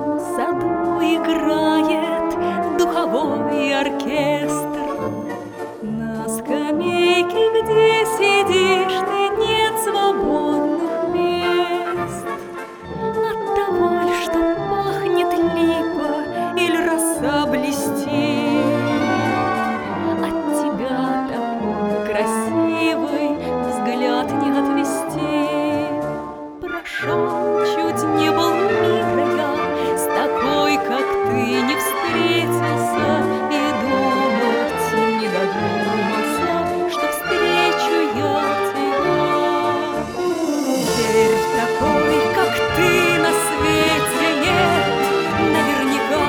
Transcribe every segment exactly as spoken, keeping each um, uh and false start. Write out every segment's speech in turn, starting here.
городском саду играет духовой оркестр. На скамейке, где сидишь ты, нет свободных мест. Оттого ли, что пахнет липа или роса блестит, от тебя такой красивый взгляд не отвести. Прошел, чуть не был мира я, с такой, как ты, не встретился, и думать не додумался, что встречу я тебя. Теперь такой, как ты, на свете нет наверняка,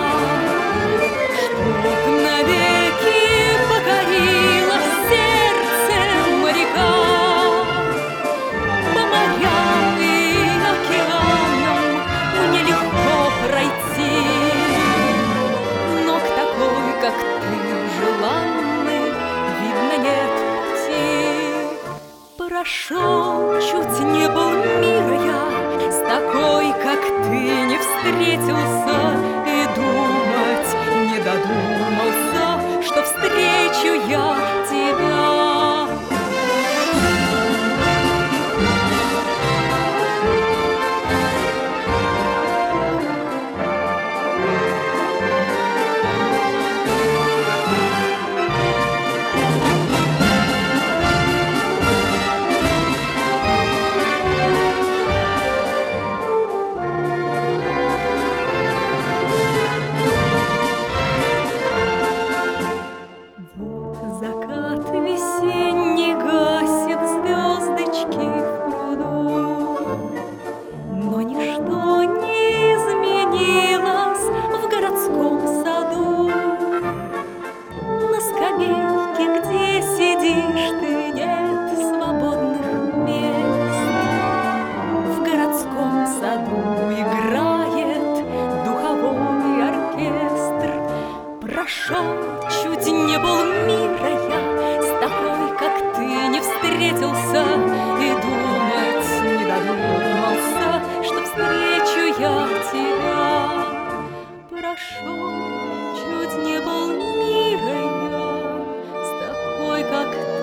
чтоб навеки покорила сердце моряка. По морям и океанам мне легко пройти, но к такой, как ты, желанной, видно, нет пути. Прошел, чуть не был мира я, с такой, как ты, не встретился, и думать не додумался, что встречу я тебя. Закат весенний гасит звездочки в пруду, но ничто не изменилось в городском саду. На скамейке, где сидишь ты, нет свободных мест. В городском саду играет духовой оркестр. Прошел, чуть не был мира я, с такой, как ты, не встретился, и думать не додумался, что встречу я тебя. Прошел, чуть не был мира я, с такой, как ты.